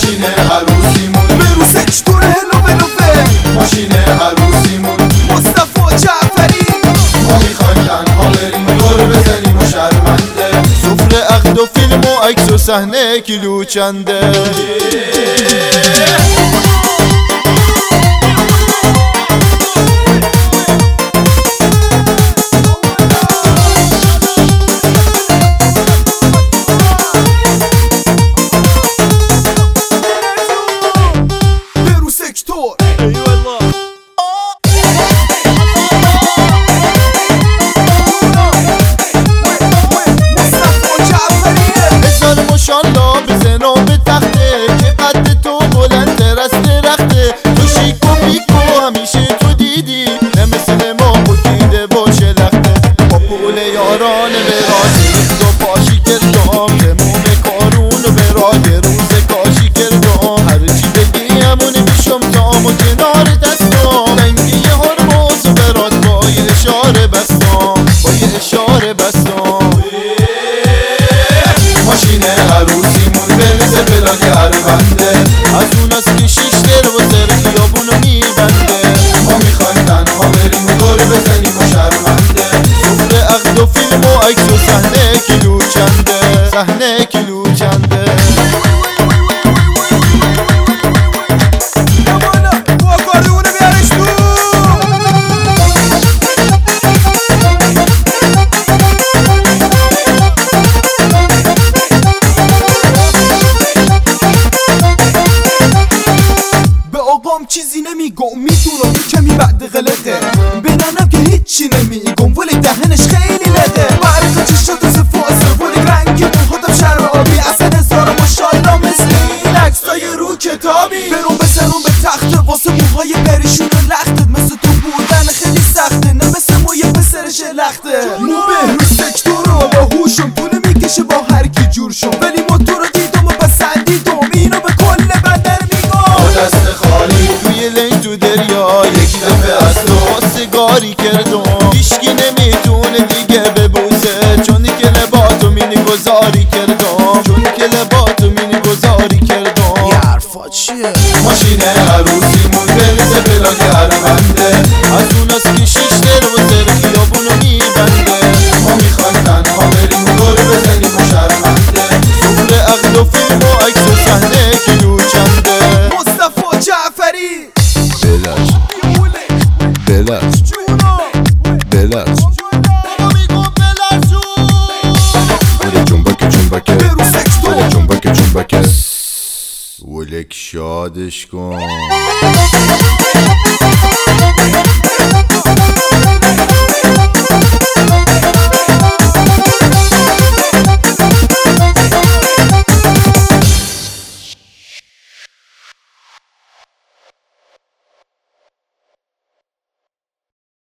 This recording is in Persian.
ماشین عروسیمون برو سکتور هلوه ماشین عروسیمون مصطفی جعفری ما میخوایم تنها بریم دور بزنیم و شرمنده سفره عقد و فیلم و عکس و صحنه کیلو چنده ماشالله بزن و به تخته که قد تو بلندتر از درخته تو شیک و بیک و همیشه تو دیدی نه مثل ما بود دیده باشه لخته با پول یاران براتی تو پاشی کردم تموم کارون و براده روز کاشی کردم هرچی بگی همونه میشم تام و کنار دستم لنگی هرمز و برات با یه اشاره بستم ماشین عروسیمون بریزه بلاک عربنده از اون از که شش در و سر خیابونو میبنده ما میخوایم تنها بریم و دور بزنیم و شرمنده سفره عقد و فیلم و عکس و صحنه کیلو چنده چیزی نمیگم میدونم کمی بعد غلطه بیننم که هیچی نمیگم ولی دهنش خیلی لده برقه چشات زفاسه ولی رنگی موهاتم شرم آبی اصلا هزار ماشالله مثل این عکسای رو کتابی برون بزنم به تخته واسه موهای پریشون لختت مثل تو بودن خیلی سخته نه مثل موی پسرش لخته مو به سکتور رو با هوشم پول میکشه با هر کی جور شم ولی ما تو رو دیدم و پسندیدم اینو به کل بدن میگم دست خالی توی لنگ تو دریا یک دفعه از تو سیگاری کردم هیچکی نمیتونه دیگه ببوسه چون که لباتو مینی گذاری کردم یه حرفا چیه؟ ماشین عروسیمون بریزه بلاک عربنده از اون از که شش در و سر خیابونو میبنده ما میخوایم تنها بریم و دور بزنیم و شرمنده سفره عقد و فیلم و عکس و صحنه کیلو چنده مصطفی جعفری بلرز ولک شادش کن